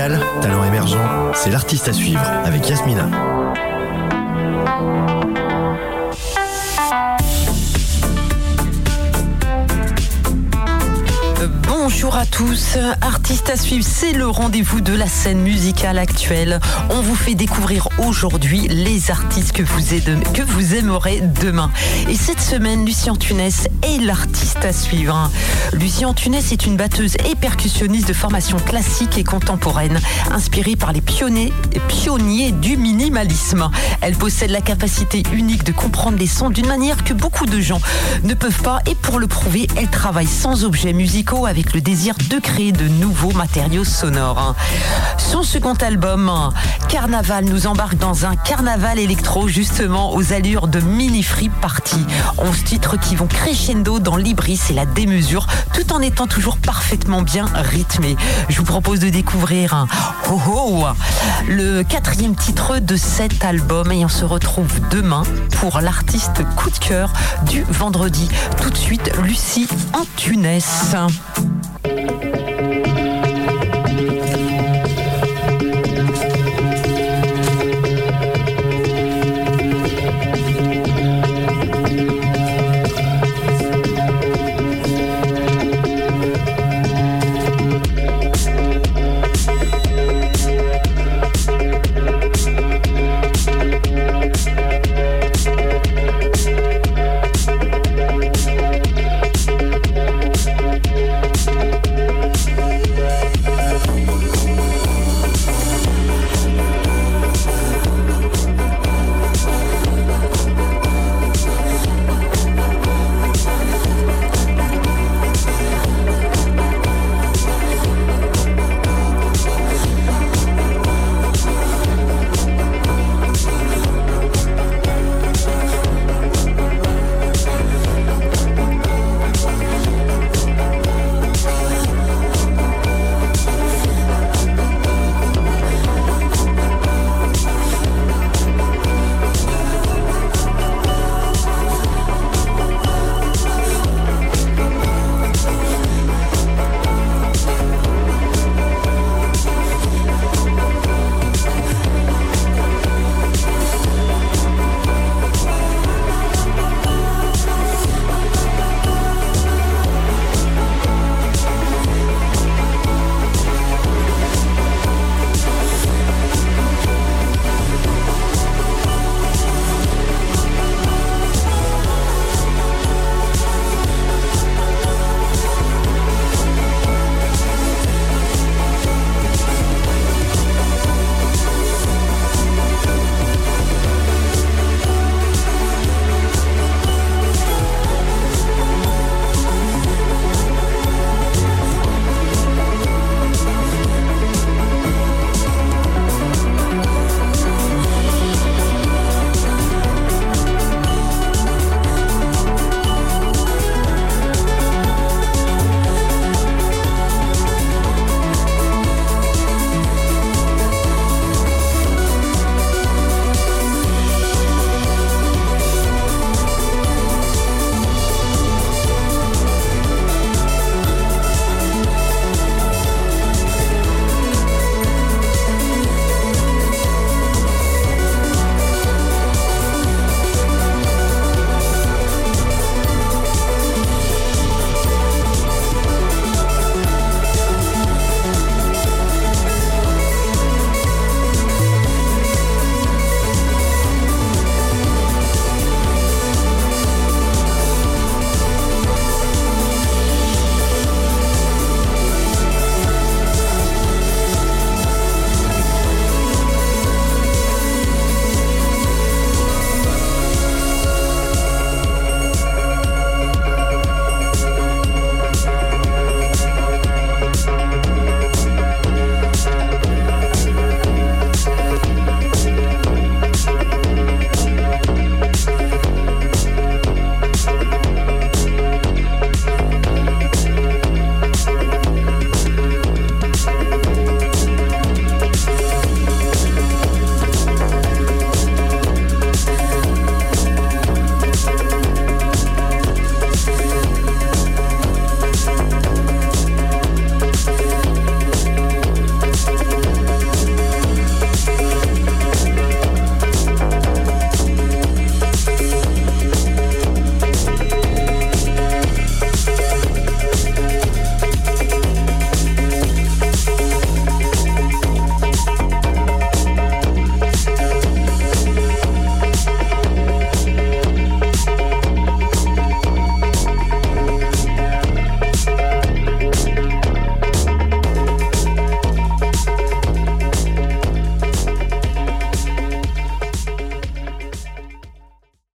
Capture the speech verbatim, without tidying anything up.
Montréal, talent émergent, c'est l'artiste à suivre avec Yasmina. Bonjour à tous, Artistes à suivre, c'est le rendez-vous de la scène musicale actuelle. On vous fait découvrir aujourd'hui les artistes que vous, aide, que vous aimerez demain. Et cette semaine, Lucie Antunes est l'artiste à suivre. Lucie Antunes est une batteuse et percussionniste de formation classique et contemporaine, inspirée par les pionniers, pionniers du minimalisme. Elle possède la capacité unique de comprendre les sons d'une manière que beaucoup de gens ne peuvent pas, et pour le prouver, elle travaille sans objets musicaux avec le désir de créer de nouveaux matériaux sonores. Son second album, Carnaval, nous embarque dans un carnaval électro justement aux allures de mini free party. onze titres qui vont crescendo dans l'hybris et la démesure tout en étant toujours parfaitement bien rythmés. Je vous propose de découvrir un Oh Oh, le quatrième titre de cet album, et on se retrouve demain pour l'artiste coup de cœur du vendredi. Tout de suite, Lucie Antunes.